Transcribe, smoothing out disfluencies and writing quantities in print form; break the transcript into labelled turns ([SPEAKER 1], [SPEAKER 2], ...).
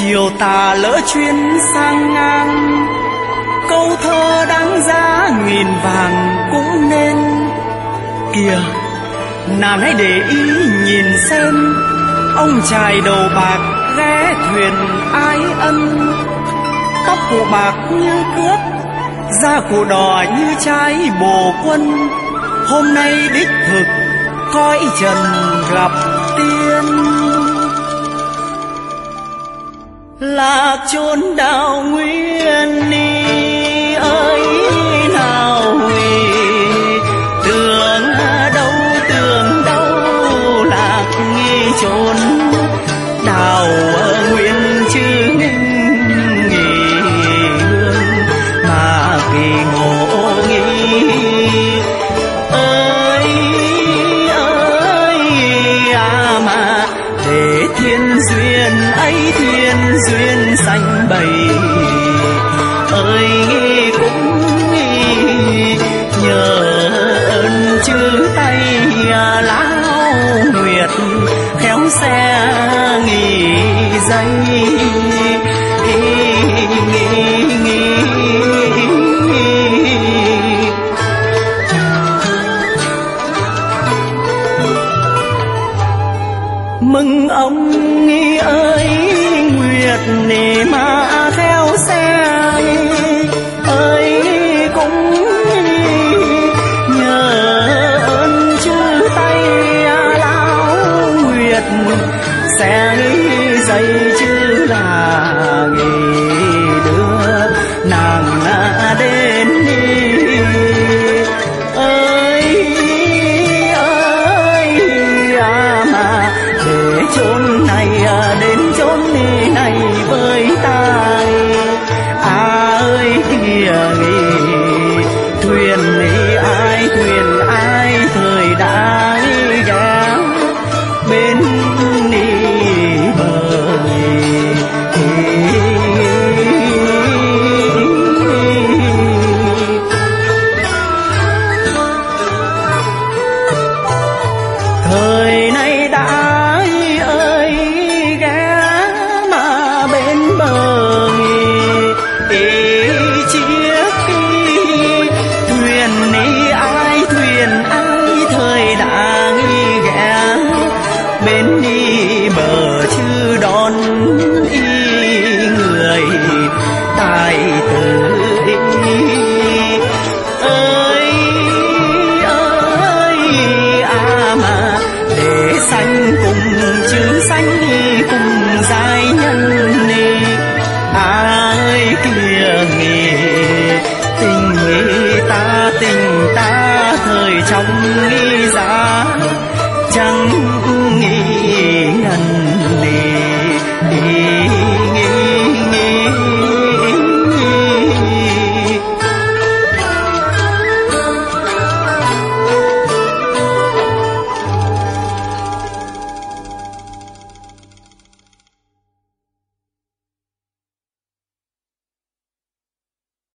[SPEAKER 1] chiều tà lỡ chuyến sang ngang, câu thơ đáng giá nghìn vàng cũng nên. Kìa nàng hãy để ý nhìn xem, ông chài đầu bạc ghé thuyền ái ân. Tóc cụ bạc như cướp, da cụ đỏ như trái bồ quân. Hôm nay đích thực cõi trần gặp tiên. Lạc chốn đào nguyên ni ơi nào hủy, tưởng đâu lạc nghi chốn đào nguyên chữ nghỉ hương mà kỳ ngộ nghi. Mà để thiên duyên ấy, thiên duyên xanh bầy ơi, cũng nhờ ơn chữ tay lão nguyệt khéo xe nghỉ dây. Mừng ông nghi ơi nguyệt nề mà theo xe ơi, cũng nhờ ơn chữ tay lão nguyệt sẽ dây chữ là đưa nàng đến chốn này đến chốn này với ta. Ơi kìa thuyền ai thời đã ghé bên bờ. Thời nay đã bờ chứ đón ý người tài tử mà để xanh cùng chữ xanh cùng giai nhân ơi kìa tình ta thời trong